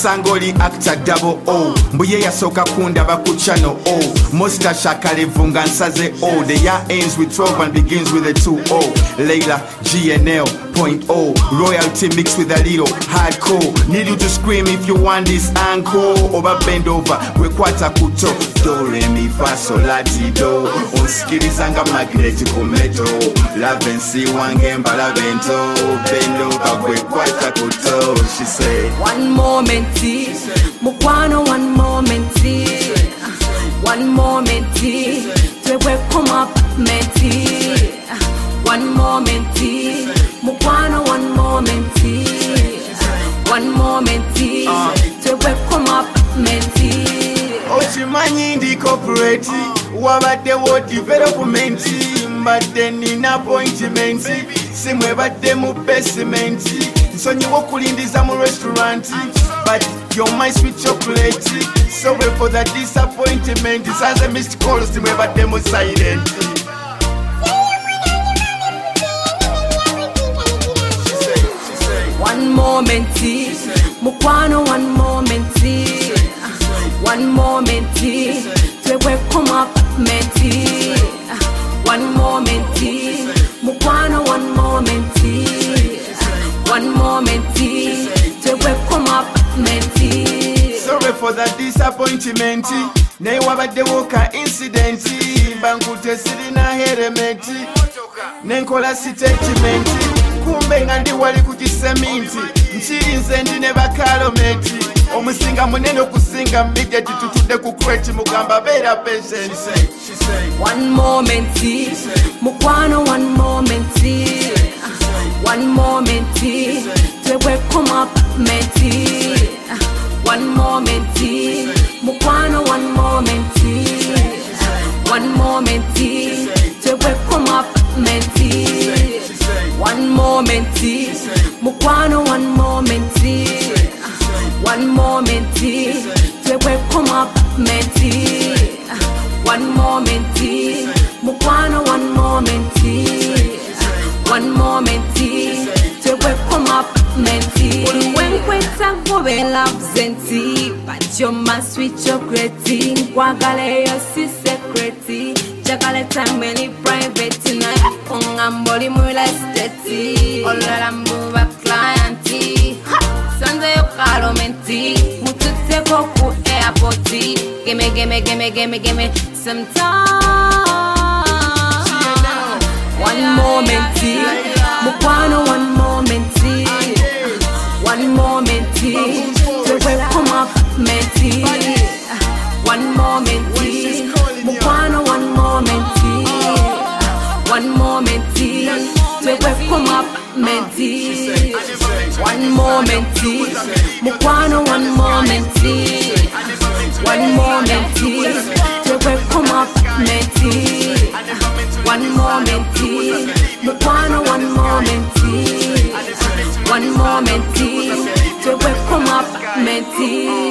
Sangoli actor double O Mbuye yasoka kundaba ku channel O Mosta Shakalevu nga nsaze O The year ends with 12 and begins with a 2-0 Layla GNL.0 Royalty mixed with a little hardcore Need you to scream if you want this encore Oba bend over wekwata kuto Do re mi fa sol la ti do Unskirizanga magnetical metal Lavensi wange mbalavento Bend over wekwata kuto She say one moment mukwano one moment one moment twewe come up menti one moment mukwano one moment twewe come up menti Ochimanyi ndi corporate wabadde wo development mbadde nina appointment simwe badde mu basement nsonyiwa okulindiza mu restaurant but you're my sweet chocolate sorry for the disappointment sanze missed calls simwe badde mu silent one moment mukwano one moment twewe come up menti one moment mukwano one moment twewe come up menti sorry for the disappointment naye wabaddewo ka incident bankute sirina helmet nenkola statement kumbe nga ndi wali ku kiseminti nkirinze ndi ne bakalometi omusinga munene okusinga mmijja titutudde ku crate mugamba beera patient one moment mukwano one moment twewe come up menti one moment mukwano one moment twewe come up menti one moment mukwano one moment twewe come up menti one moment mukwano one moment twewe come up menti wenkweta ngobela absenti but you're my sweet chocolate nkwagala yo si secret Jakale time any private tonight Ongamboli mula esteti Olala mbuba clienti Sanze yo kalo menti Mutute koku airporti Gimme some time one moment Mukwano one moment Twewe come up menti one moment Mukwano one moment twewe come up menti one moment mukwano one moment twewe come up menti one moment mukwano one moment twewe come up menti